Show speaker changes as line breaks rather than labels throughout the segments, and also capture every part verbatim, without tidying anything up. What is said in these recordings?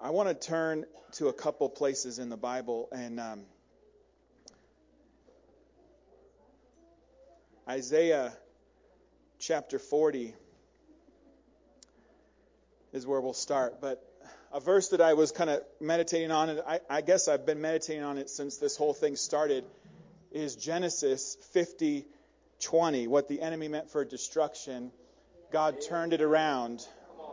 I want to turn to a couple places in the Bible, and um, Isaiah chapter forty is where we'll start. But a verse that I was kind of meditating on, and I, I guess I've been meditating on it since this whole thing started, is Genesis fifty twenty. What the enemy meant for destruction, God turned it around.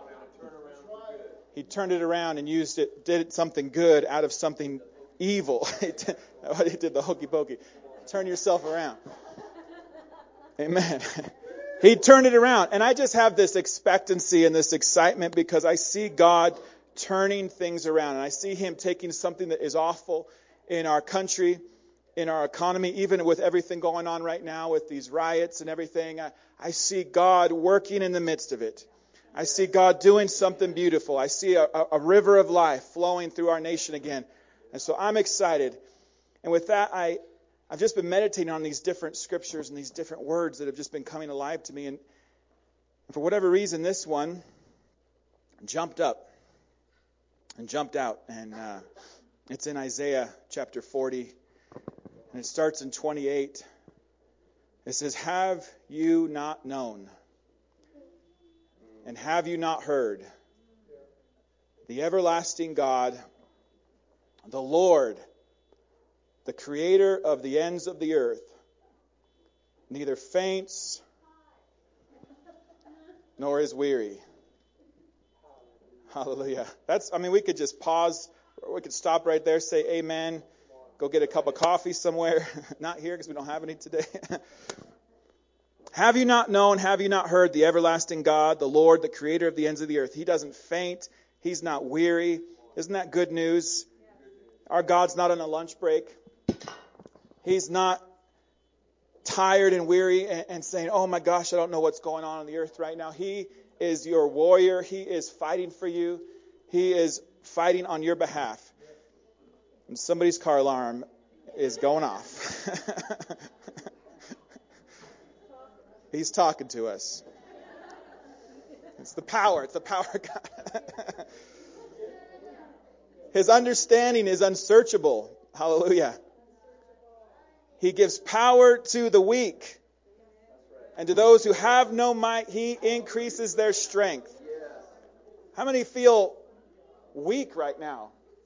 He turned it around and used it, did something good out of something evil. He did the hokey pokey. Turn yourself around. Amen. He turned it around. And I just have this expectancy and this excitement because I see God turning things around. And I see Him taking something that is awful in our country, in our economy, even with everything going on right now with these riots and everything. I, I see God working in the midst of it. I see God doing something beautiful. I see a, a, a river of life flowing through our nation again. And so I'm excited. And with that, I, I've just been meditating on these different scriptures and these different words that have just been coming alive to me. And, and for whatever reason, this one jumped up and jumped out. And uh, it's in Isaiah chapter forty. And it starts in twenty-eight. It says, "Have you not known? And have you not heard? The everlasting God, the Lord, the creator of the ends of the earth, neither faints nor is weary." Hallelujah. That's, I mean, we could just pause. Or we could stop right there, say amen, go get a cup of coffee somewhere. Not here because we don't have any today. Have you not known, have you not heard, the everlasting God, the Lord, the creator of the ends of the earth? He doesn't faint. He's not weary. Isn't that good news? Our God's not on a lunch break. He's not tired and weary and, and saying, oh my gosh, I don't know what's going on on the earth right now. He is your warrior. He is fighting for you. He is fighting on your behalf. And somebody's car alarm is going off. He's talking to us. It's the power. It's the power of God. His understanding is unsearchable. Hallelujah. He gives power to the weak. And to those who have no might, He increases their strength. How many feel weak right now?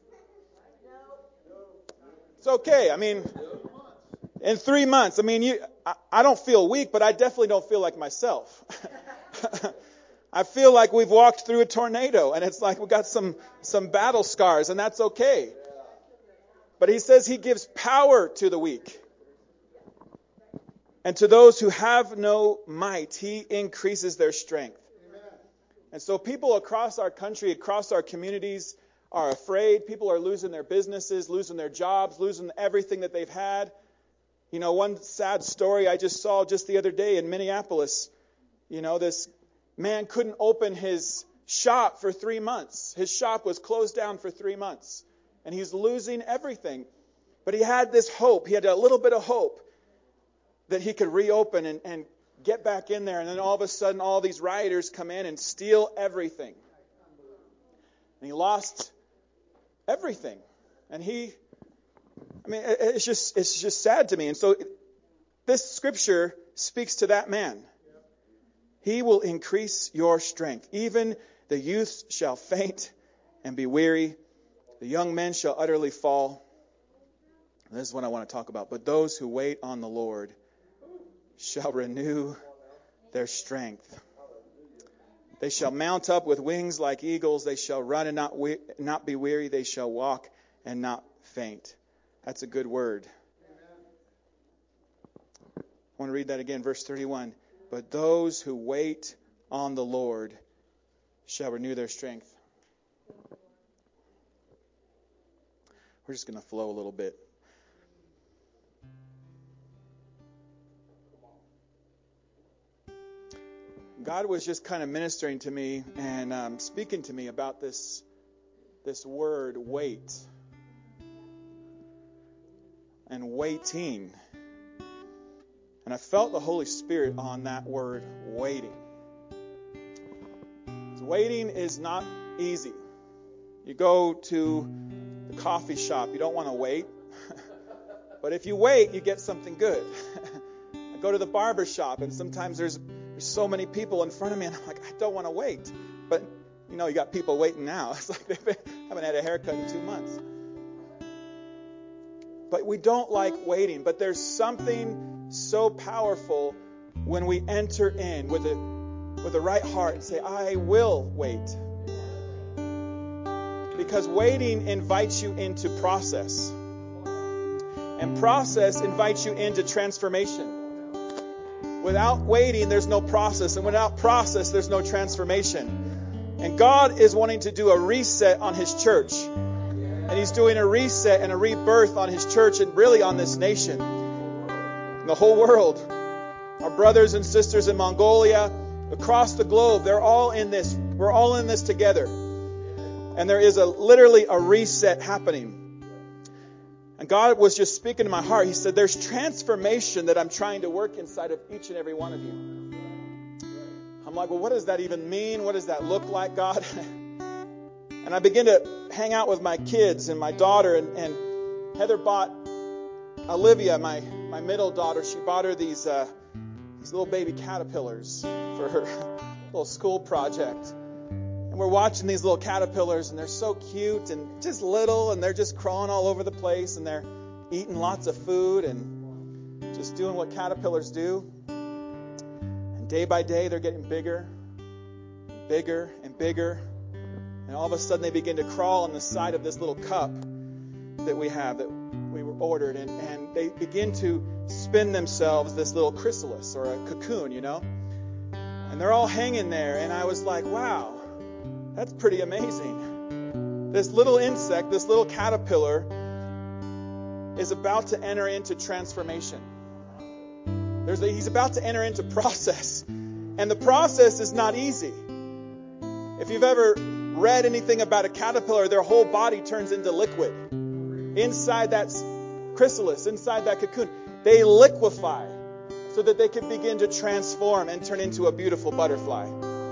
It's okay. I mean, in three months, I mean, you, I, I don't feel weak, but I definitely don't feel like myself. I feel like we've walked through a tornado, and it's like we've got some, some battle scars, and that's okay. But He says He gives power to the weak. And to those who have no might, He increases their strength. And so people across our country, across our communities are afraid. People are losing their businesses, losing their jobs, losing everything that they've had. You know, one sad story I just saw just the other day in Minneapolis. You know, this man couldn't open his shop for three months. His shop was closed down for three months. And he's losing everything. But he had this hope. He had a little bit of hope that he could reopen and, and get back in there. And then all of a sudden, all these rioters come in and steal everything. And he lost everything. And he... I mean, it's just it's just sad to me. And so this scripture speaks to that man. He will increase your strength. Even the youths shall faint and be weary. The young men shall utterly fall. This is what I want to talk about. But those who wait on the Lord shall renew their strength. They shall mount up with wings like eagles. They shall run and not we- not be weary. They shall walk and not faint. That's a good word. I want to read that again, verse thirty-one. But those who wait on the Lord shall renew their strength. We're just going to flow a little bit. God was just kind of ministering to me and um, speaking to me about this, this word, wait. And waiting. And I felt the Holy Spirit on that word, waiting. So waiting is not easy. You go to the coffee shop. You don't want to wait. But if you wait, you get something good. I go to the barber shop, and sometimes there's, there's so many people in front of me, and I'm like, I don't want to wait. But, you know, you got people waiting now. It's like they haven't had a haircut in two months. But we don't like waiting. But there's something so powerful when we enter in with a with the right heart and say, I will wait. Because waiting invites you into process. And process invites you into transformation. Without waiting, there's no process. And without process, there's no transformation. And God is wanting to do a reset on His church. And He's doing a reset and a rebirth on His church and really on this nation. And the whole world. Our brothers and sisters in Mongolia, across the globe, they're all in this. We're all in this together. And there is a literally a reset happening. And God was just speaking to my heart. He said, there's transformation that I'm trying to work inside of each and every one of you. I'm like, well, what does that even mean? What does that look like, God? And I begin to hang out with my kids and my daughter. And, and Heather bought Olivia, my, my middle daughter, she bought her these, uh, these little baby caterpillars for her little school project. And we're watching these little caterpillars, and they're so cute and just little, and they're just crawling all over the place, and they're eating lots of food and just doing what caterpillars do. And day by day, they're getting bigger, and bigger, and bigger. And all of a sudden, they begin to crawl on the side of this little cup that we have, that we were ordered, and, and they begin to spin themselves this little chrysalis or a cocoon, you know. And they're all hanging there, and I was like, wow. That's pretty amazing. This little insect, this little caterpillar, is about to enter into transformation. There's a, he's about to enter into process. And the process is not easy. If you've ever read anything about a caterpillar, their whole body turns into liquid. Inside that chrysalis, inside that cocoon, they liquefy so that they can begin to transform and turn into a beautiful butterfly.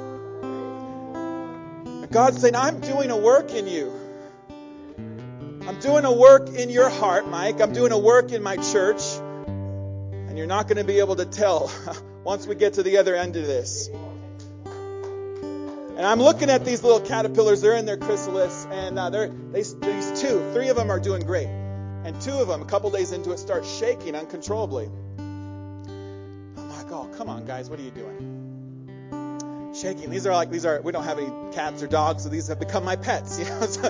God's saying, I'm doing a work in you. I'm doing a work in your heart, Mike. I'm doing a work in my church. And you're not going to be able to tell once we get to the other end of this. And I'm looking at these little caterpillars. They're in their chrysalis. And uh, they're, they, these two, three of them are doing great. And two of them, a couple days into it, start shaking uncontrollably. I'm like, oh, come on, guys. What are you doing? Shaking. These are like, these are, we don't have any cats or dogs, so these have become my pets, you know. So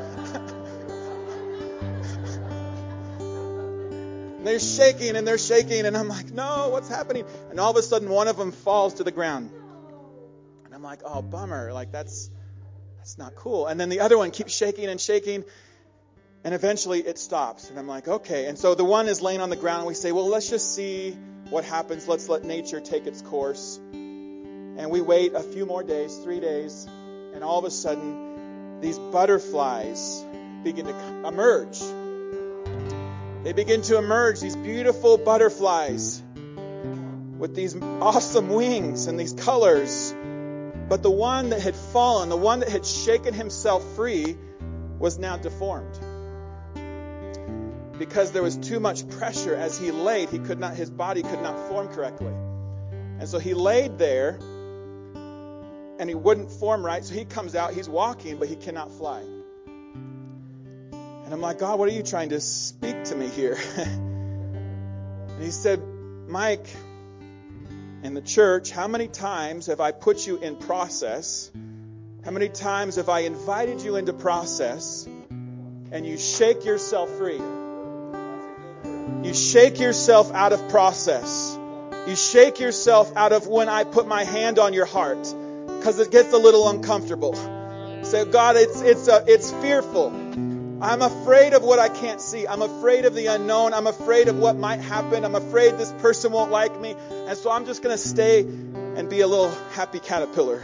they're shaking and they're shaking, and I'm like, no, what's happening? And all of a sudden, one of them falls to the ground. And I'm like, oh, bummer. Like, that's, that's not cool. And then the other one keeps shaking and shaking, and eventually it stops. And I'm like, okay. And so the one is laying on the ground, and we say, well, let's just see what happens. Let's let nature take its course. And we wait a few more days, three days, and all of a sudden, these butterflies begin to emerge. They begin to emerge, these beautiful butterflies with these awesome wings and these colors. But the one that had fallen, the one that had shaken himself free, was now deformed. Because there was too much pressure as he laid, he could not, his body could not form correctly. And so he laid there, and he wouldn't form right, so he comes out, he's walking, but he cannot fly. And I'm like, God, what are you trying to speak to me here? And he said, Mike, in the church, how many times have I put you in process? How many times have I invited you into process, and you shake yourself free? You shake yourself out of process. You shake yourself out of when I put my hand on your heart. Because it gets a little uncomfortable. Say, God, it's it's uh, it's fearful. I'm afraid of what I can't see. I'm afraid of the unknown. I'm afraid of what might happen. I'm afraid this person won't like me. And so I'm just going to stay and be a little happy caterpillar.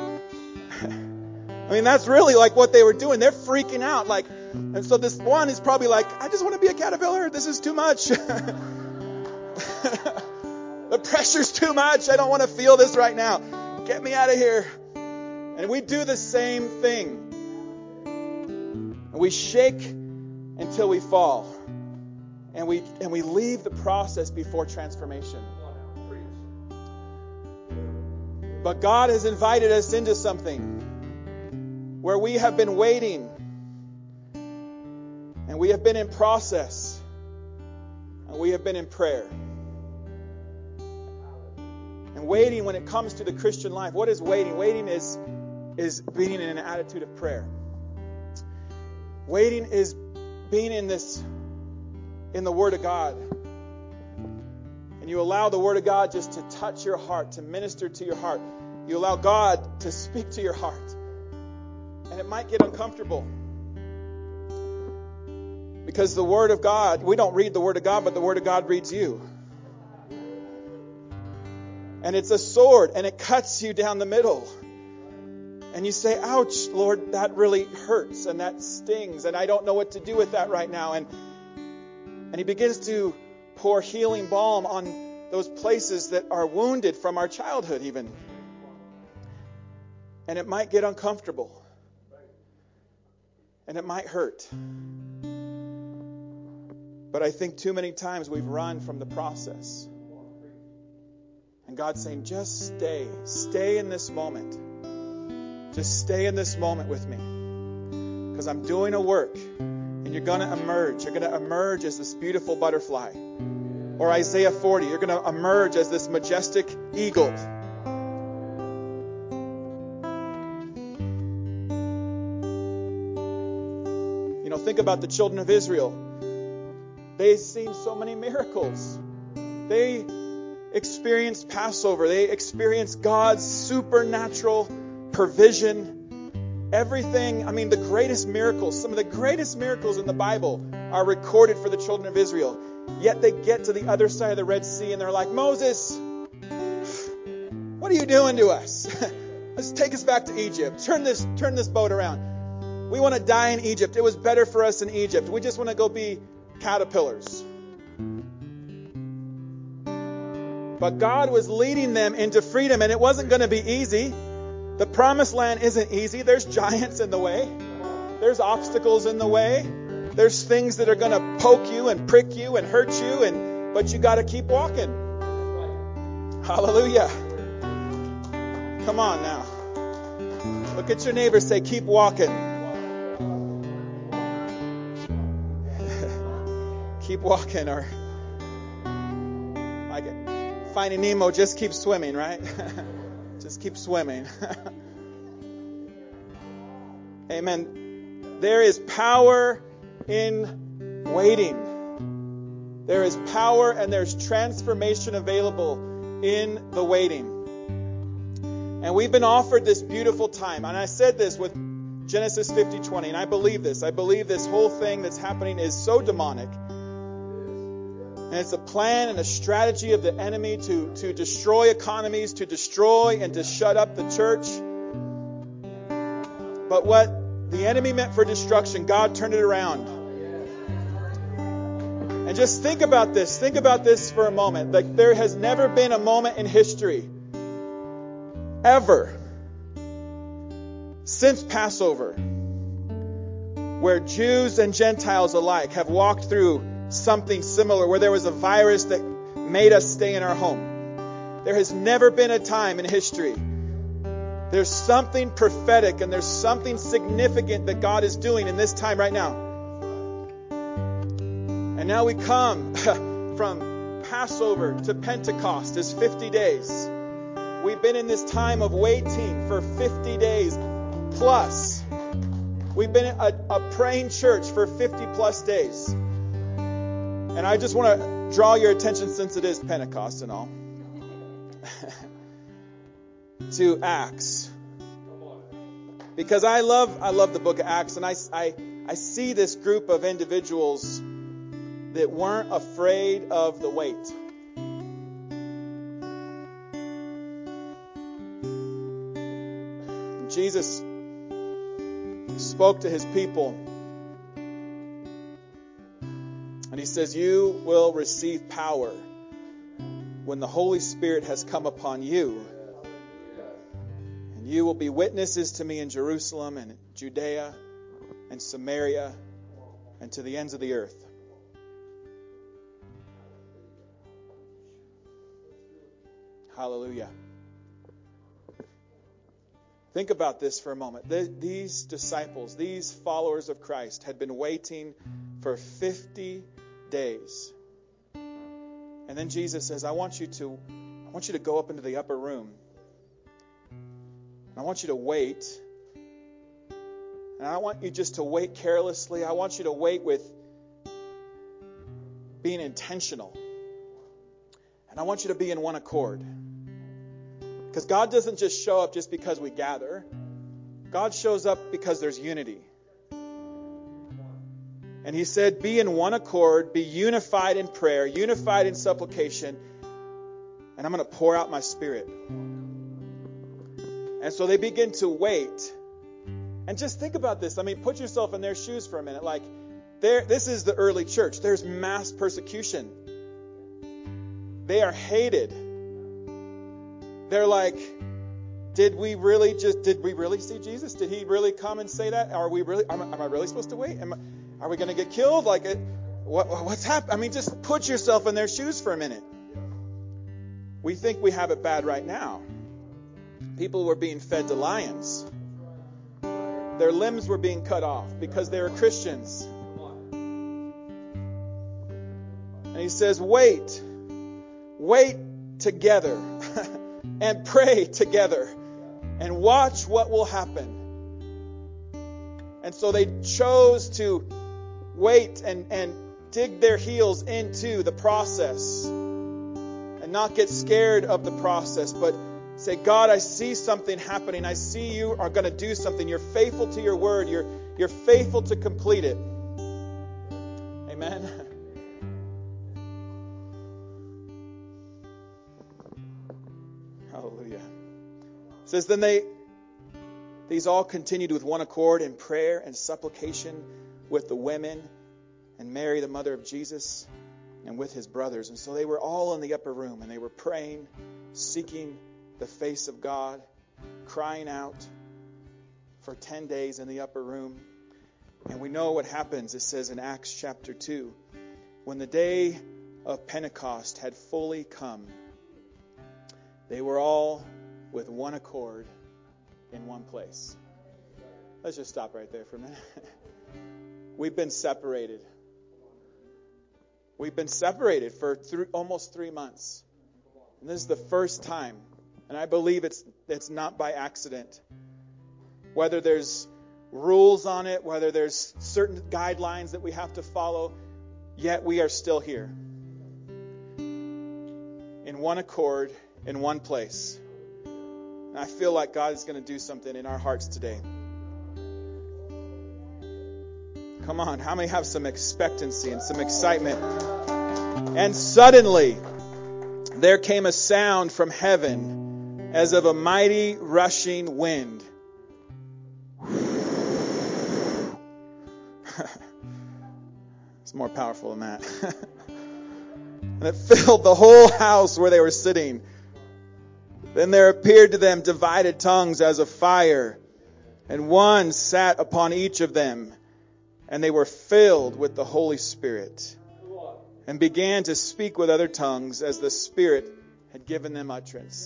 I mean, that's really like what they were doing. They're freaking out. Like, and so this one is probably like, I just want to be a caterpillar. This is too much. The pressure's too much. I don't want to feel this right now. Get me out of here. And we do the same thing. And we shake until we fall. And we and we leave the process before transformation. But God has invited us into something where we have been waiting. And we have been in process. And we have been in prayer. And waiting, when it comes to the Christian life, what is waiting? Waiting is, is being in an attitude of prayer. Waiting is being in this, in the Word of God. And you allow the Word of God just to touch your heart, to minister to your heart. You allow God to speak to your heart. And it might get uncomfortable. Because the Word of God, we don't read the Word of God, but the Word of God reads you. And it's a sword, and it cuts you down the middle. And you say, ouch, Lord, that really hurts, and that stings, and I don't know what to do with that right now. And, and He begins to pour healing balm on those places that are wounded from our childhood even. And it might get uncomfortable. And it might hurt. But I think too many times we've run from the process. And God's saying, just stay. Stay in this moment. Just stay in this moment with me. Because I'm doing a work. And you're going to emerge. You're going to emerge as this beautiful butterfly. Or Isaiah forty. You're going to emerge as this majestic eagle. You know, think about the children of Israel. They've seen so many miracles. They experienced Passover. They experienced God's supernatural provision. Everything, I mean, the greatest miracles, some of the greatest miracles in the Bible are recorded for the children of Israel. Yet they get to the other side of the Red Sea and they're like, Moses, what are you doing to us? Let's take us back to Egypt. Turn this, turn this boat around. We want to die in Egypt. It was better for us in Egypt. We just want to go be caterpillars. But God was leading them into freedom, and it wasn't going to be easy. The promised land isn't easy. There's giants in the way. There's obstacles in the way. There's things that are going to poke you and prick you and hurt you, and but you got to keep walking. Hallelujah. Come on now. Look at your neighbor, say, keep walking. Keep walking, or like Finding Nemo, just keep swimming, right? Just keep swimming. Amen. There is power in waiting. There is power and there's transformation available in the waiting. And we've been offered this beautiful time. And I said this with Genesis fifty twenty, and I believe this. I believe this whole thing that's happening is so demonic. And it's a plan and a strategy of the enemy to, to destroy economies, to destroy and to shut up the church. But what the enemy meant for destruction, God turned it around. And just think about this. Think about this for a moment. Like, there has never been a moment in history, ever, since Passover, where Jews and Gentiles alike have walked through something similar, where there was a virus that made us stay in our home. There has never been a time in history. There's something prophetic and there's something significant that God is doing in this time right now. And now we come from Passover to Pentecost is fifty days. We've been in this time of waiting for fifty days plus. We've been a, a praying church for fifty plus days. And I just want to draw your attention, since it is Pentecost and all, to Acts. Because I love I love the book of Acts, and I, I, I see this group of individuals that weren't afraid of the wait. Jesus spoke to his people. And he says, you will receive power when the Holy Spirit has come upon you. And you will be witnesses to me in Jerusalem and Judea and Samaria and to the ends of the earth. Hallelujah. Think about this for a moment. These disciples, these followers of Christ, had been waiting for fifty days. And then Jesus says, I want you to, I want you to go up into the upper room. And I want you to wait. And I don't want you just to wait carelessly. I want you to wait with being intentional. And I want you to be in one accord. Because God doesn't just show up just because we gather. God shows up because there's unity. And He said, be in one accord, be unified in prayer, unified in supplication, and I'm going to pour out my Spirit. And so they begin to wait. And just think about this. I mean, put yourself in their shoes for a minute. Like, this is the early church. There's mass persecution. They are hated. They're like, did we really just, did we really see Jesus? Did He really come and say that? Are we really, am, am I really supposed to wait? Am I, are we going to get killed? Like, it, what, what's happening? I mean, just put yourself in their shoes for a minute. We think we have it bad right now. People were being fed to lions. Their limbs were being cut off because they were Christians. And He says, wait, wait together. And pray together and watch what will happen. And so they chose to wait and, and dig their heels into the process and not get scared of the process, but say, God, I see something happening. I see you are going to do something. You're faithful to your word. You're, you're faithful to complete it. Amen. Hallelujah. It says, then they, these all continued with one accord in prayer and supplication with the women and Mary, the mother of Jesus, and with His brothers. And so they were all in the upper room and they were praying, seeking the face of God, crying out for ten days in the upper room. And we know what happens. It says in Acts chapter two, when the day of Pentecost had fully come, they were all with one accord in one place. Let's just stop right there for a minute. We've been separated. We've been separated for three, almost three months. And this is the first time. And I believe it's it's not by accident. Whether there's rules on it, whether there's certain guidelines that we have to follow, yet we are still here. In one accord, in one place. And I feel like God is going to do something in our hearts today. Come on, how many have some expectancy and some excitement? And suddenly, there came a sound from heaven as of a mighty rushing wind. It's more powerful than that. And it filled the whole house where they were sitting. Then there appeared to them divided tongues as of fire, and one sat upon each of them, and they were filled with the Holy Spirit, and began to speak with other tongues as the Spirit had given them utterance.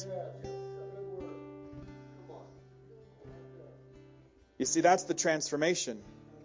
You see, that's the transformation.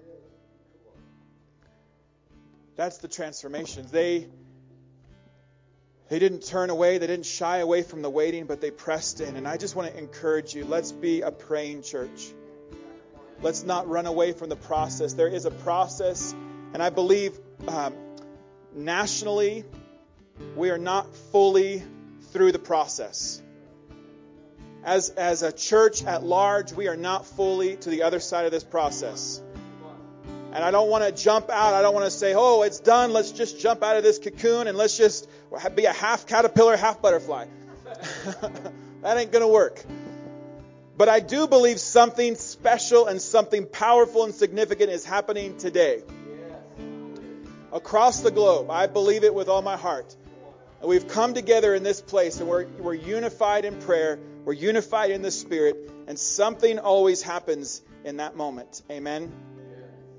That's the transformation. They They didn't turn away. They didn't shy away from the waiting, but they pressed in. And I just want to encourage you, let's be a praying church. Let's not run away from the process. There is a process, and I believe um, nationally, we are not fully through the process. As, as a church at large, we are not fully to the other side of this process. And I don't want to jump out. I don't want to say, oh, it's done. Let's just jump out of this cocoon and let's just be a half caterpillar, half butterfly. That ain't going to work. But I do believe something special and something powerful and significant is happening today. Across the globe. I believe it with all my heart. And we've come together in this place and we're, we're unified in prayer. We're unified in the Spirit. And something always happens in that moment. Amen.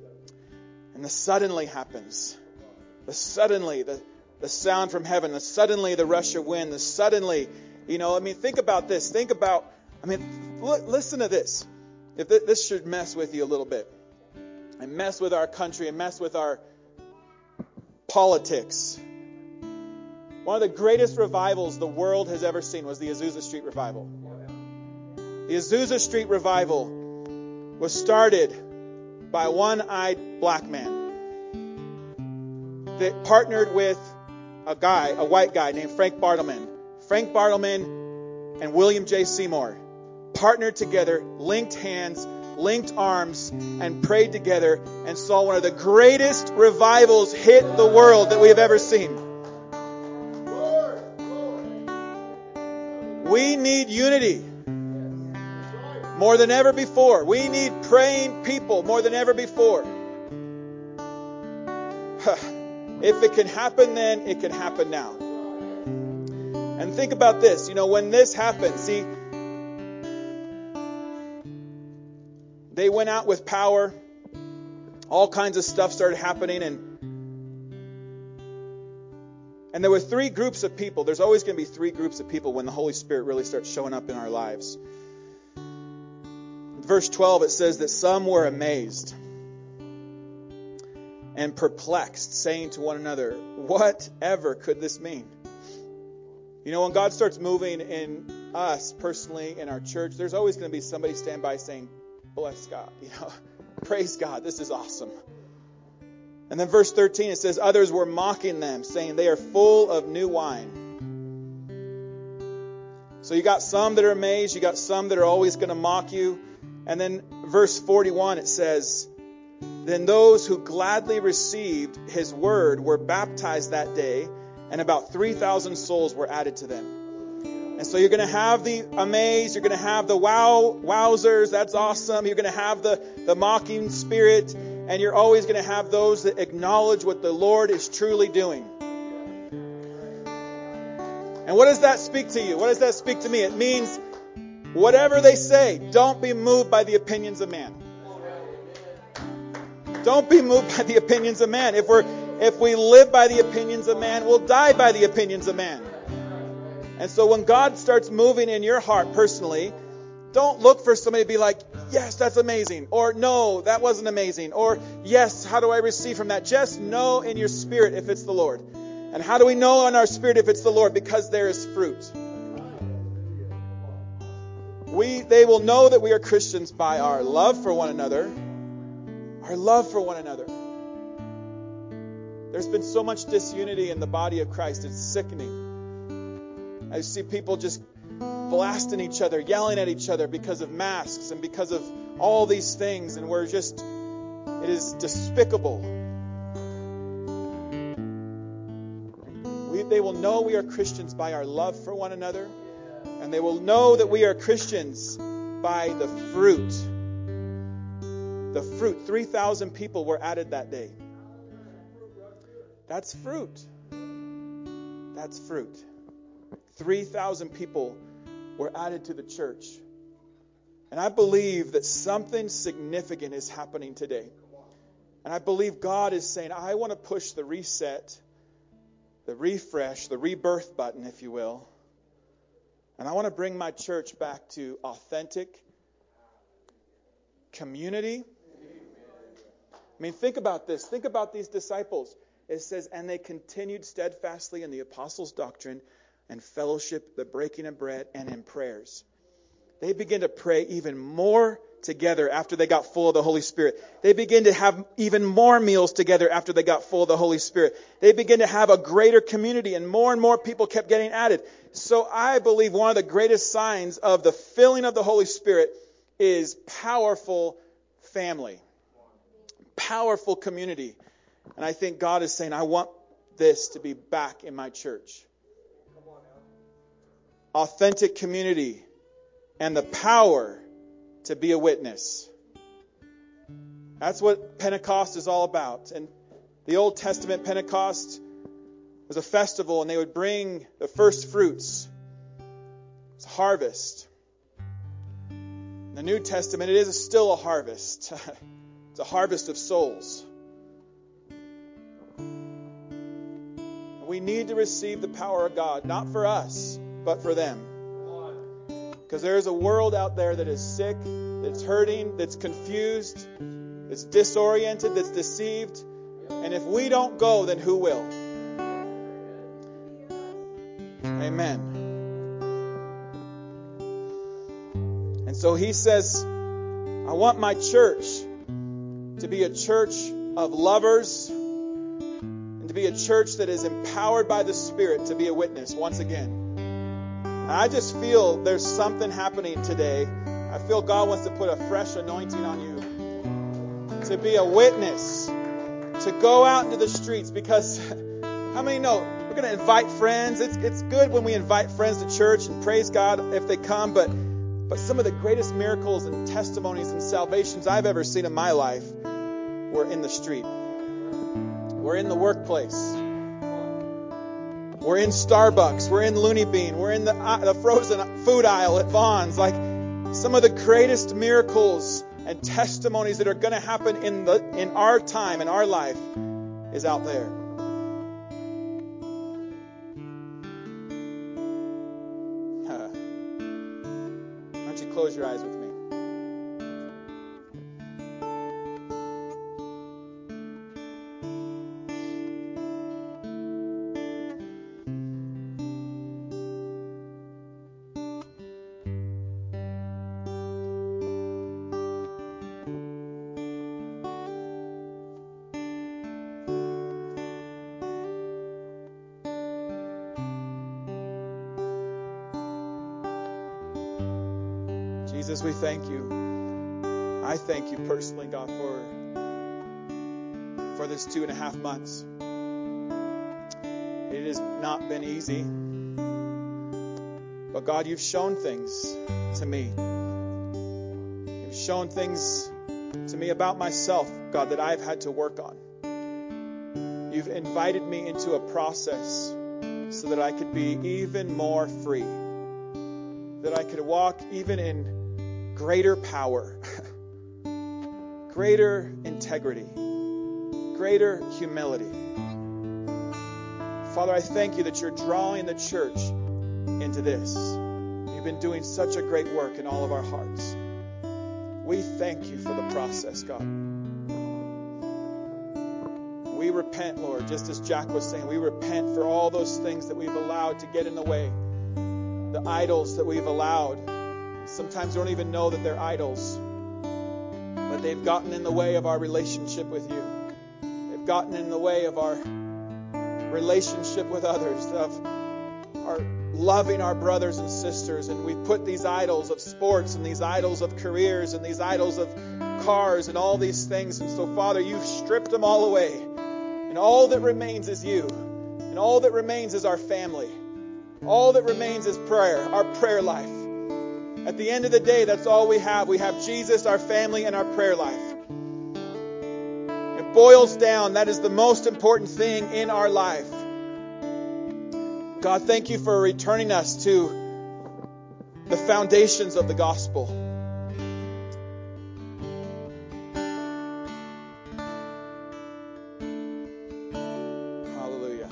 And the suddenly happens. The suddenly, the, the sound from heaven, the suddenly the rush of wind, the suddenly, you know, I mean, think about this. Think about, I mean, l- listen to this. If th- this should mess with you a little bit. And mess with our country and mess with our politics. One of the greatest revivals the world has ever seen was the Azusa Street Revival. The Azusa Street Revival was started by a one-eyed black man that partnered with a guy, a white guy named Frank Bartleman. Frank Bartleman and William J. Seymour partnered together, linked hands, linked arms, and prayed together and saw one of the greatest revivals hit the world that we have ever seen. We need unity more than ever before. We need praying people more than ever before. If it can happen then, it can happen now. And think about this. You know, when this happened, see, they went out with power. All kinds of stuff started happening. And and there were three groups of people. There's always going to be three groups of people when the Holy Spirit really starts showing up in our lives. In verse twelve, it says that some were amazed and perplexed, saying to one another, whatever could this mean? You know, when God starts moving in us personally, in our church, there's always going to be somebody stand by saying, bless God, you know, praise God, this is awesome. And then verse thirteen, it says, others were mocking them, saying they are full of new wine. So you got some that are amazed, you got some that are always going to mock you. And then verse forty-one, it says, then those who gladly received his word were baptized that day, and about three thousand souls were added to them. And so you're going to have the amazed, you're going to have the wow, wowzers, that's awesome. You're going to have the, the mocking spirit, and you're always going to have those that acknowledge what the Lord is truly doing. And what does that speak to you? What does that speak to me? It means whatever they say, don't be moved by the opinions of man. Don't be moved by the opinions of man. If we're if we live by the opinions of man, we'll die by the opinions of man. And so when God starts moving in your heart personally, don't look for somebody to be like, yes, that's amazing. Or no, that wasn't amazing. Or yes, how do I receive from that? Just know in your spirit if it's the Lord. And how do we know in our spirit if it's the Lord? Because there is fruit. We they will know that we are Christians by our love for one another. Our love for one another. There's been so much disunity in the body of Christ. It's sickening. I see people just blasting each other, yelling at each other because of masks and because of all these things. And we're just, it is despicable. We, they will know we are Christians by our love for one another. And they will know that we are Christians by the fruit. The fruit. three thousand people were added that day. That's fruit. That's fruit. three thousand people were added to the church. And I believe that something significant is happening today. And I believe God is saying, I want to push the reset, the refresh, the rebirth button, if you will. And I want to bring my church back to authentic community. I mean, think about this. Think about these disciples. It says, and they continued steadfastly in the apostles' doctrine and fellowship, the breaking of bread, and in prayers. They began to pray even more together after they got full of the Holy Spirit. They began to have even more meals together after they got full of the Holy Spirit. They began to have a greater community, and more and more people kept getting added. So I believe one of the greatest signs of the filling of the Holy Spirit is powerful family. Powerful community. And I think God is saying, I want this to be back in my church. Authentic community and the power to be a witness. That's what Pentecost is all about. And the Old Testament Pentecost was a festival, and they would bring the first fruits. It's a harvest. In the New Testament, it is still a harvest. It's a harvest of souls. need to receive the power of God, not for us, but for them. Because there is a world out there that is sick, that's hurting, that's confused, that's disoriented, that's deceived. And if we don't go, then who will? Amen. And so he says, I want my church to be a church of lovers and to be a church that is empowered by the Spirit to be a witness once again. And I just feel there's something happening today. I feel God wants to put a fresh anointing on you to be a witness, to go out into the streets, because how many know we're going to invite friends? It's it's good when we invite friends to church, and praise God if they come, but but some of the greatest miracles and testimonies and salvations I've ever seen in my life were in the street. We're in the workplace. We're in Starbucks. We're in Looney Bean. We're in the, uh, the frozen food aisle at Vaughn's. Like, some of the greatest miracles and testimonies that are going to happen in the in our time, in our life, is out there. Why don't you close your eyes with me? Jesus, we thank you. I thank you personally, God, for, for this two and a half months. It has not been easy. But God, you've shown things to me. You've shown things to me about myself, God, that I've had to work on. You've invited me into a process so that I could be even more free. That I could walk even in greater power, greater integrity, greater humility. Father, I thank you that you're drawing the church into this. You've been doing such a great work in all of our hearts. We thank you for the process, God. We repent, Lord, just as Jack was saying, we repent for all those things that we've allowed to get in the way, the idols that we've allowed. Sometimes we don't even know that they're idols, but they've gotten in the way of our relationship with you. They've gotten in the way of our relationship with others, of our loving our brothers and sisters. And we put these idols of sports and these idols of careers and these idols of cars and all these things. And so, Father, you've stripped them all away. And all that remains is you. And all that remains is our family. All that remains is prayer, our prayer life. At the end of the day, that's all we have. We have Jesus, our family, and our prayer life. It boils down. That is the most important thing in our life. God, thank you for returning us to the foundations of the gospel. Hallelujah.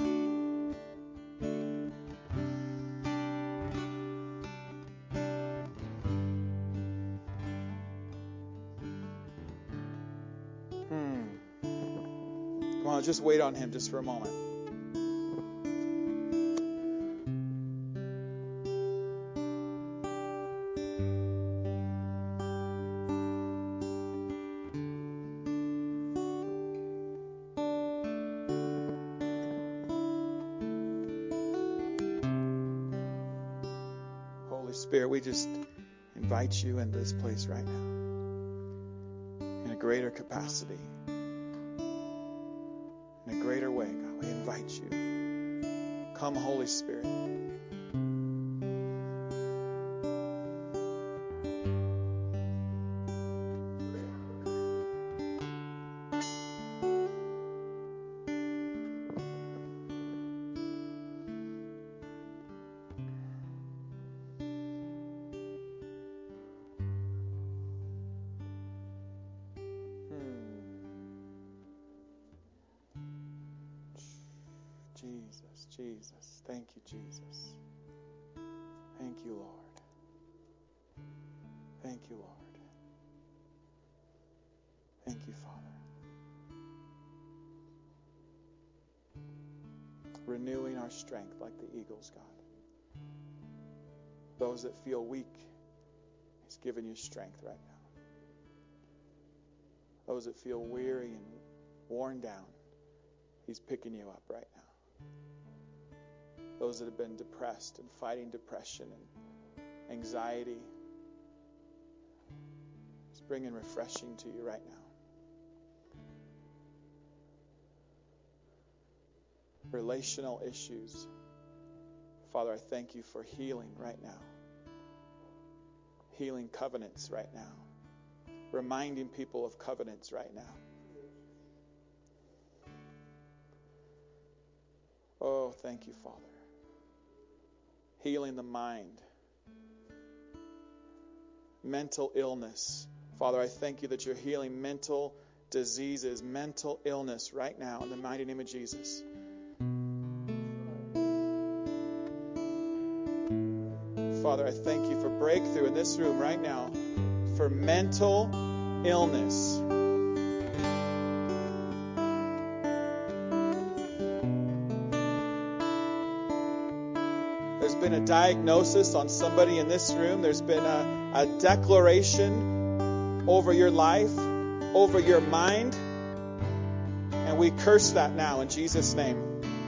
Hmm. Come on, just wait on him just for a moment. Holy Spirit, we just invite you into this place right now in a greater capacity, in a greater way. God, we invite you. Come, Holy Spirit. Jesus. Jesus. Thank you, Jesus. Thank you, Lord. Thank you, Lord. Thank you, Father. Renewing our strength like the eagles, God. Those that feel weak, He's giving you strength right now. Those that feel weary and worn down, He's picking you up right now. Those that have been depressed and fighting depression and anxiety, He's bringing refreshing to you right now. Relational issues. Father, I thank you for healing right now. Healing covenants right now. Reminding people of covenants right now. Oh, thank you, Father. Healing the mind. Mental illness. Father, I thank you that you're healing mental diseases, mental illness right now in the mighty name of Jesus. Father, I thank you for breakthrough in this room right now for mental illness. There's been a diagnosis on somebody in this room. There's been a, a declaration over your life, over your mind, and we curse that now in Jesus' name.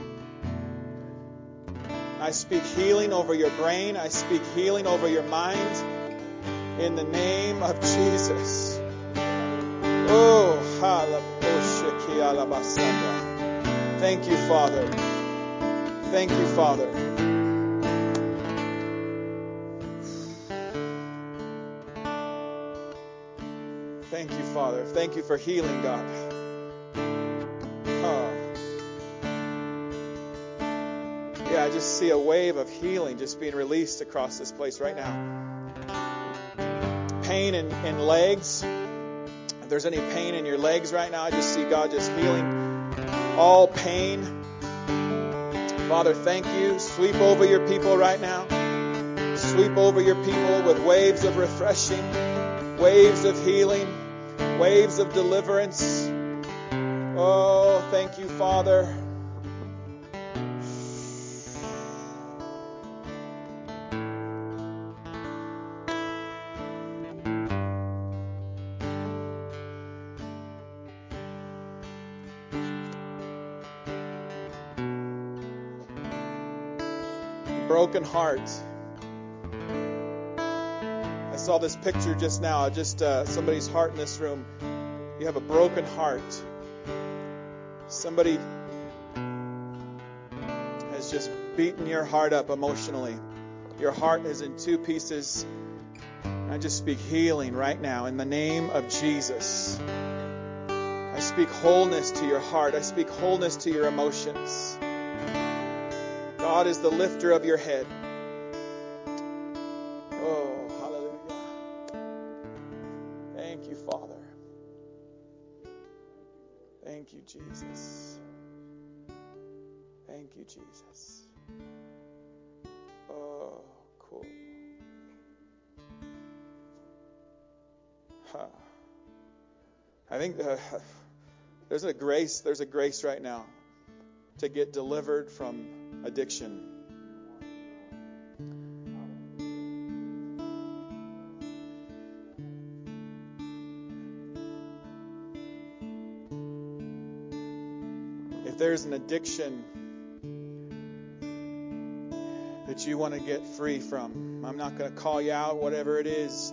I speak healing over your brain. I speak healing over your mind in the name of Jesus. Oh, thank you, Father. Thank you, Father. Thank you, Father. Thank you for healing, God. Oh. Yeah, I just see a wave of healing just being released across this place right now. Pain in, in legs. If there's any pain in your legs right now, I just see God just healing all pain. Father, thank you. Sweep over your people right now. Sweep over your people with waves of refreshing, waves of healing, waves of deliverance. Oh, thank you, Father. Broken heart. I saw this picture just now, just uh, somebody's heart in this room. You have a broken heart. Somebody has just beaten your heart up emotionally. Your heart is in two pieces. I just speak healing right now in the name of Jesus. I speak wholeness to your heart. I speak wholeness to your emotions. God is the lifter of your head. Oh, hallelujah. Thank you, Father. Thank you, Jesus. Thank you, Jesus. Oh, cool. Huh. I think uh, there's a grace, there's a grace right now to get delivered from addiction. If there's an addiction that you want to get free from, I'm not going to call you out, whatever it is.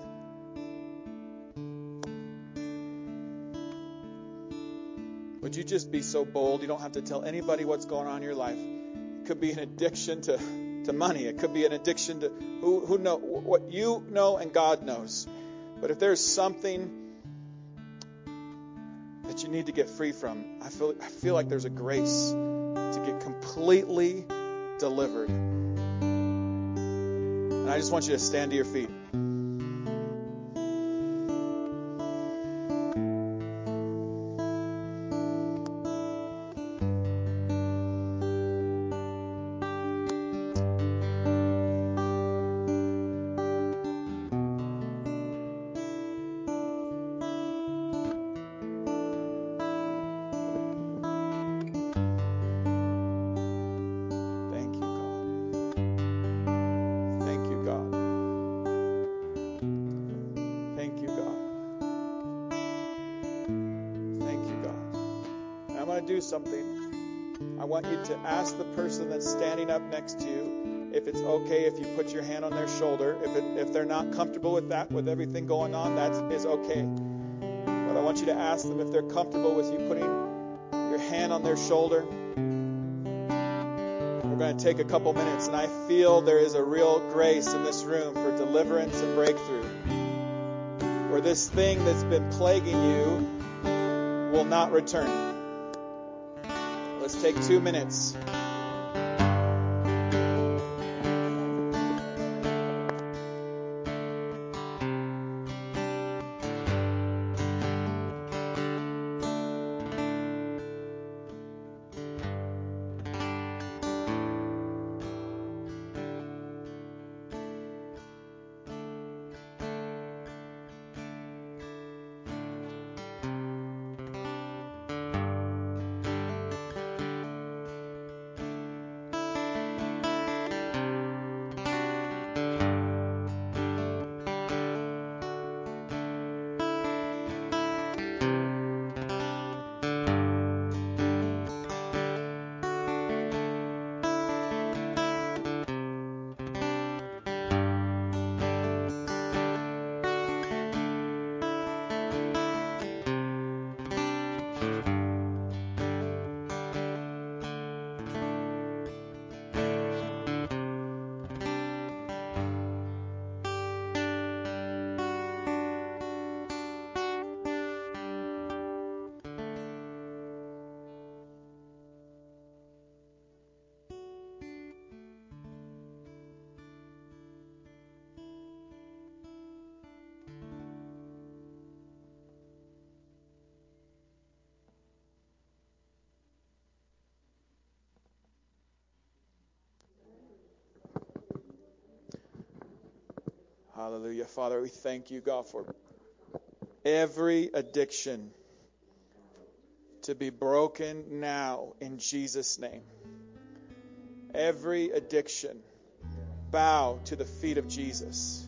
Would you just be so bold? You don't have to tell anybody what's going on in your life. It could be an addiction to, to money. It could be an addiction to who who know what you know and God knows. But if there's something that you need to get free from, I feel I feel like there's a grace to get completely delivered. And I just want you to stand to your feet. to do something. I want you to ask the person that's standing up next to you if it's okay if you put your hand on their shoulder. If it, if they're not comfortable with that, with everything going on, that is okay. But I want you to ask them if they're comfortable with you putting your hand on their shoulder. We're going to take a couple minutes, and I feel there is a real grace in this room for deliverance and breakthrough, where this thing that's been plaguing you will not return. Let's take two minutes. Hallelujah. Father, we thank you, God, for every addiction to be broken now in Jesus' name. Every addiction, bow to the feet of Jesus.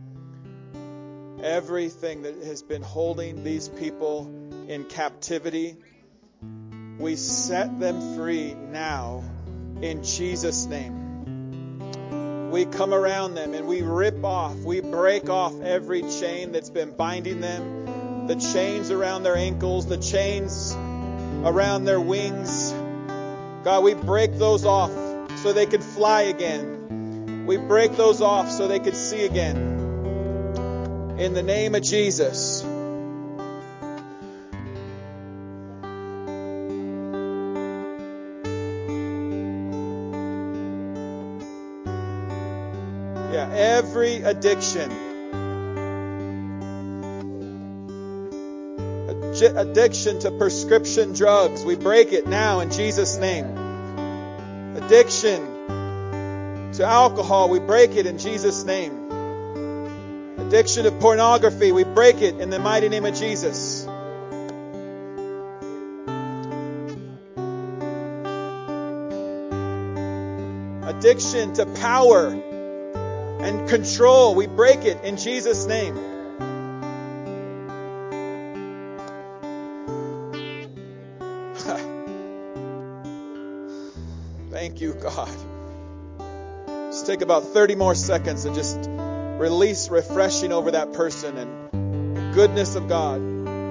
Everything that has been holding these people in captivity, we set them free now in Jesus' name. We come around them and we rip off, we break off every chain that's been binding them, the chains around their ankles, the chains around their wings. God, we break those off so they can fly again. We break those off so they can see again. In the name of Jesus. Yeah, every addiction. Addiction to prescription drugs, we break it now in Jesus' name. Addiction to alcohol, we break it in Jesus' name. Addiction to pornography, we break it in the mighty name of Jesus. Addiction to power and control, we break it in Jesus' name. Thank you, God. Just take about thirty more seconds and just release refreshing over that person and the goodness of God.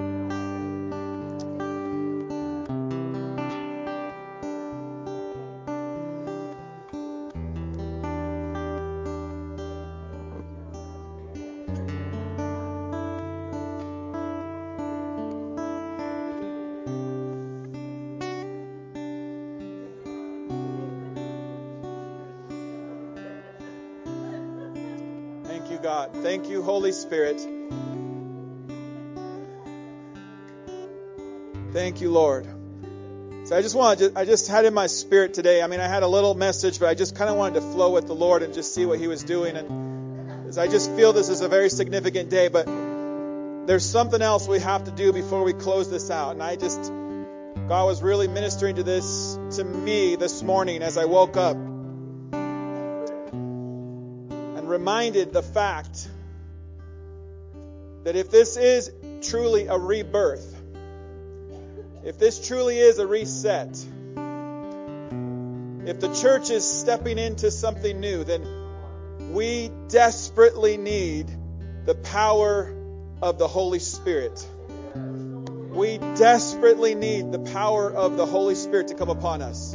Thank you, God. Thank you, Holy Spirit. Thank you, Lord. So I just want to, I just had in my spirit today, I mean, I had a little message, but I just kind of wanted to flow with the Lord and just see what He was doing. And I just feel this is a very significant day, but there's something else we have to do before we close this out. And I just, God was really ministering to this, to me this morning as I woke up. Reminded the fact that if this is truly a rebirth, if this truly is a reset, if the church is stepping into something new, then we desperately need the power of the Holy Spirit. We desperately need the power of the Holy Spirit to come upon us.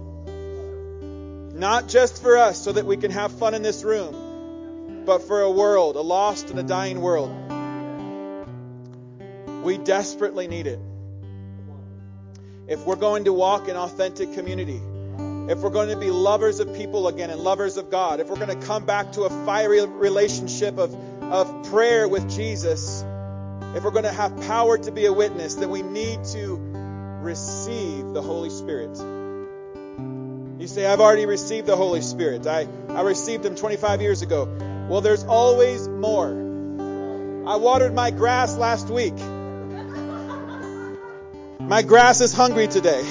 Not just for us so that we can have fun in this room, but for a world, a lost and a dying world. We desperately need it. If we're going to walk in authentic community, if we're going to be lovers of people again and lovers of God, if we're going to come back to a fiery relationship of, of prayer with Jesus, if we're going to have power to be a witness, then we need to receive the Holy Spirit. You say, I've already received the Holy Spirit. I, I received Him twenty-five years ago. Well, there's always more. I watered my grass last week. My grass is hungry today.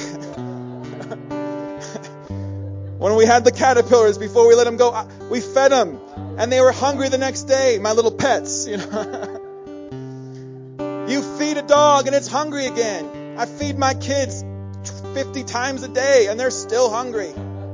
When we had the caterpillars, before we let them go, we fed them. And they were hungry the next day, my little pets. You know, you feed a dog and it's hungry again. I feed my kids fifty times a day and they're still hungry.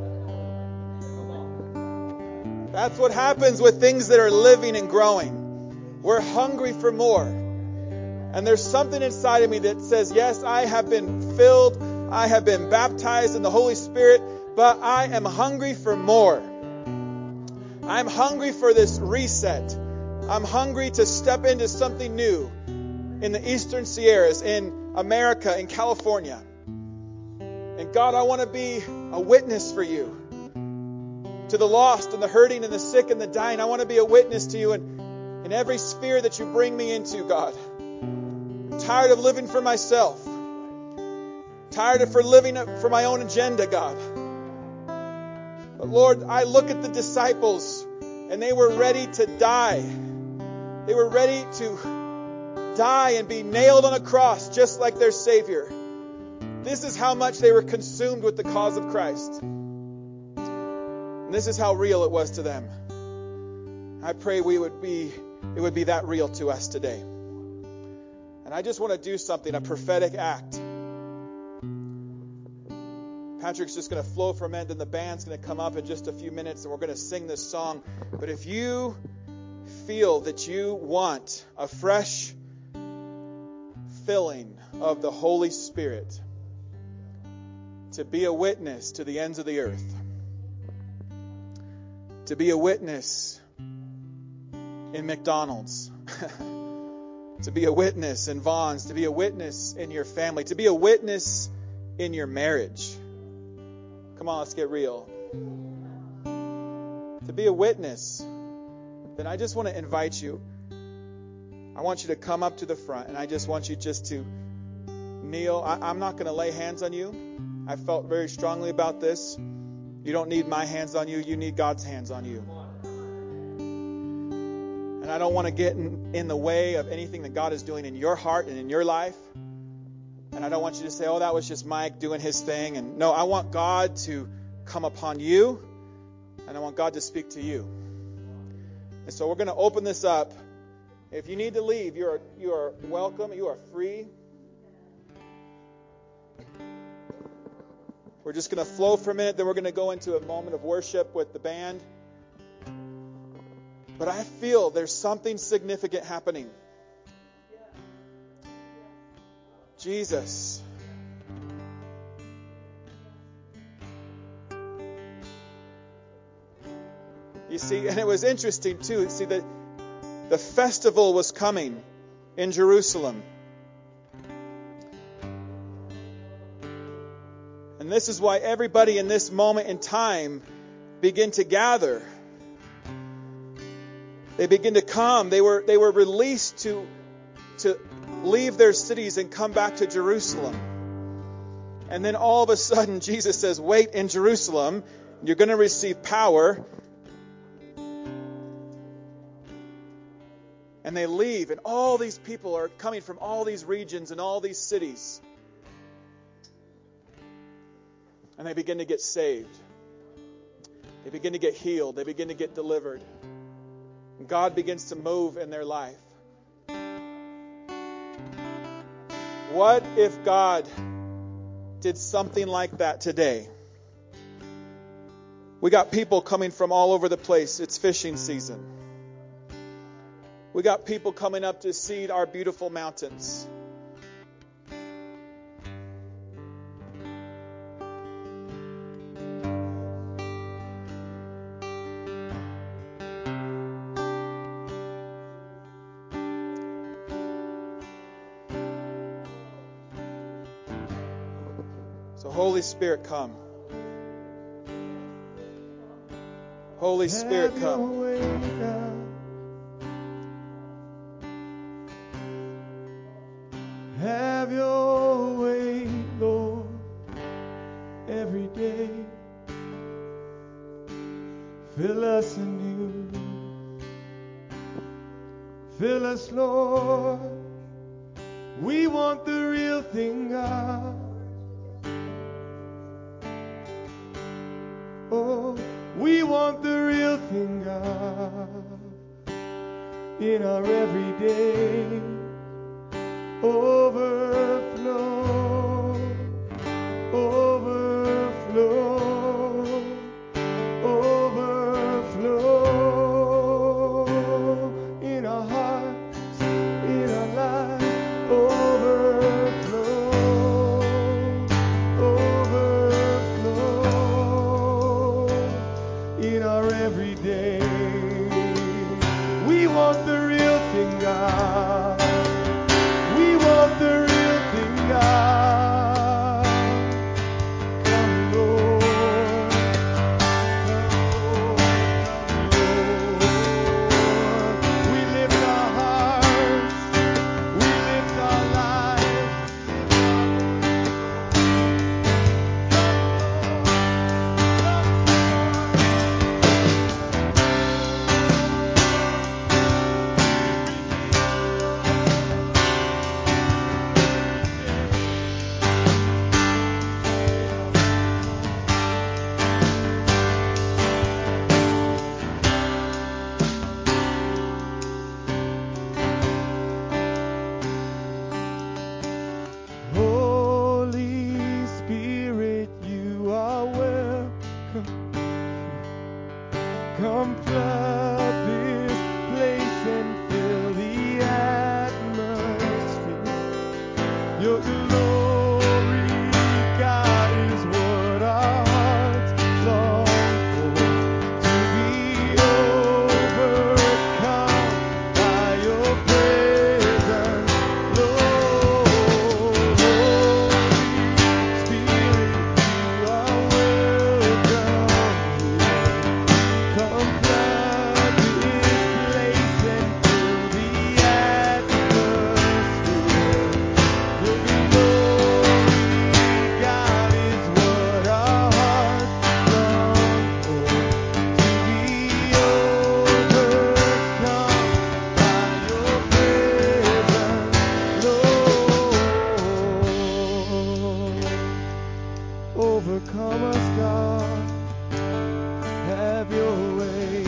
That's what happens with things that are living and growing. We're hungry for more. And there's something inside of me that says, yes, I have been filled, I have been baptized in the Holy Spirit, but I am hungry for more. I'm hungry for this reset. I'm hungry to step into something new in the Eastern Sierras, in America, in California. And God, I want to be a witness for you. To the lost and the hurting and the sick and the dying, I want to be a witness to you in, in every sphere that you bring me into, God. I'm tired of living for myself. Tired of for living for my own agenda, God. But Lord, I look at the disciples and they were ready to die. They were ready to die and be nailed on a cross just like their Savior. This is how much they were consumed with the cause of Christ. And this is how real it was to them. I pray we would be, it would be that real to us today. And I just want to do something, a prophetic act. Patrick's just going to flow for a minute, then the band's going to come up in just a few minutes and we're going to sing this song. But if you feel that you want a fresh filling of the Holy Spirit to be a witness to the ends of the earth, to be a witness in McDonald's, to be a witness in Vaughn's, to be a witness in your family, to be a witness in your marriage. Come on, let's get real. To be a witness, then I just want to invite you. I want you to come up to the front, and I just want you just to kneel. I, I'm not going to lay hands on you. I felt very strongly about this. You don't need my hands on you. You need God's hands on you. And I don't want to get in, in the way of anything that God is doing in your heart and in your life. And I don't want you to say, oh, that was just Mike doing his thing. And no, I want God to come upon you. And I want God to speak to you. And so we're going to open this up. If you need to leave, you are, you are welcome. You are free. We're just going to flow for a minute. Then we're going to go into a moment of worship with the band. But I feel there's something significant happening. Jesus. You see, and it was interesting too. See, that the festival was coming in Jerusalem. And this is why everybody in this moment in time begin to gather. They begin to come. They were they were released to to leave their cities and come back to Jerusalem. And then all of a sudden Jesus says, wait in Jerusalem. You're going to receive power. And they leave, and all these people are coming from all these regions and all these cities. And they begin to get saved. They begin to get healed. They begin to get delivered. And God begins to move in their life. What if God did something like that today. We got people coming from all over the place. It's fishing season. We got people coming up to see our beautiful mountains. So Holy Spirit, come. Holy Spirit, come.
Have your way, Lord, every day. Fill us anew. Fill us, Lord. We want the real thing, God. Oh, we want the real thing, God, in our everyday overflow, overflow, overflow, in our hearts, in our lives, overflow, overflow, in our everyday. We want the real thing, God. We want the real thing, God. Come, Lord. Come, Lord. We lift our hearts. We lift our lives. Holy Spirit, you are welcome. Come flood this place and fill the atmosphere. Your glory, God, is what our hearts long for. To be overcome by your presence, Lord. Holy Spirit, you are welcome here. Come flood this place and fill the atmosphere. Your glory, God, is what our hearts long for. To be overcome by your presence, Lord. Overcome us, God. Have your way.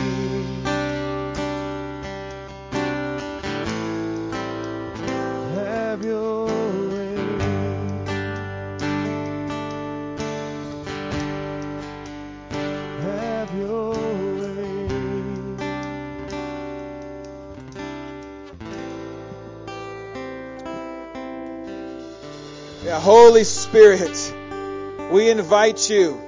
Have your way. Have your way.
Yeah, Holy Spirit, we invite you.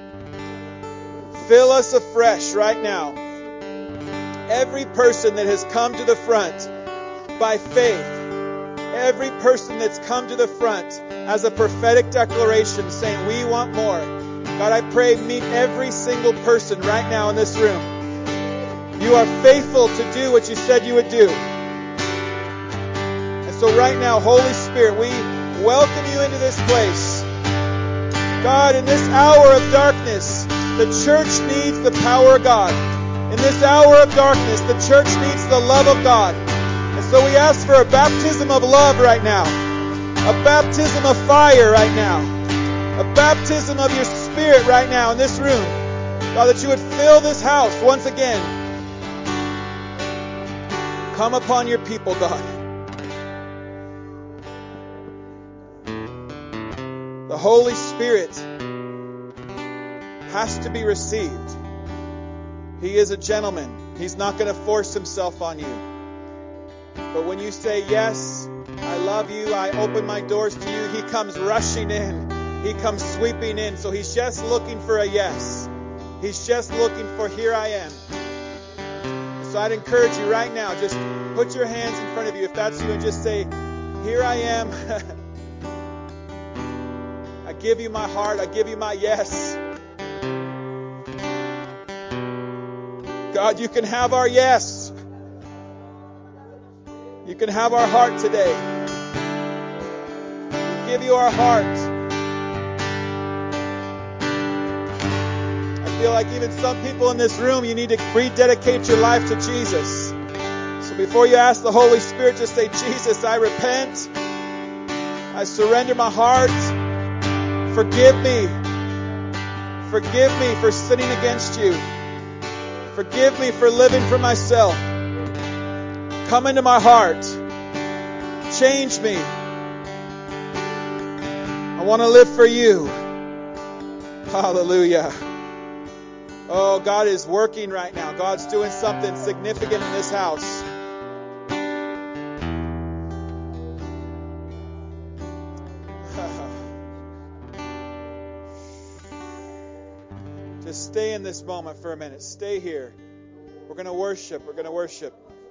Fill us afresh right now. Every person that has come to the front by faith, every person that's come to the front as a prophetic declaration saying, we want more. God, I pray, meet every single person right now in this room. You are faithful to do what you said you would do. And so right now, Holy Spirit, we welcome you into this place. God, in this hour of darkness, the church needs the power of God. In this hour of darkness, the church needs the love of God. And so we ask for a baptism of love right now. A baptism of fire right now. A baptism of your Spirit right now in this room. God, that you would fill this house once again. Come upon your people, God. The The Holy Spirit has to be received. He is a gentleman. He's not going to force himself on you. But when you say, yes, I love you, I open my doors to you, He comes rushing in. He comes sweeping in. So He's just looking for a yes. He's just looking for, here I am. So I'd encourage you right now, just put your hands in front of you if that's you and just say, here I am. I give you my heart. I give you my yes. God, you can have our yes. You can have our heart today. We give you our heart. I feel like even some people in this room, you need to rededicate your life to Jesus. So before you ask the Holy Spirit, just say, Jesus, I repent. I surrender my heart. Forgive me. Forgive me for sinning against you. Forgive me for living for myself. Come into my heart. Change me. I want to live for you. Hallelujah. Oh, God is working right now. God's doing something significant in this house. Just stay in this moment for a minute. Stay here. We're going to worship. We're going to worship.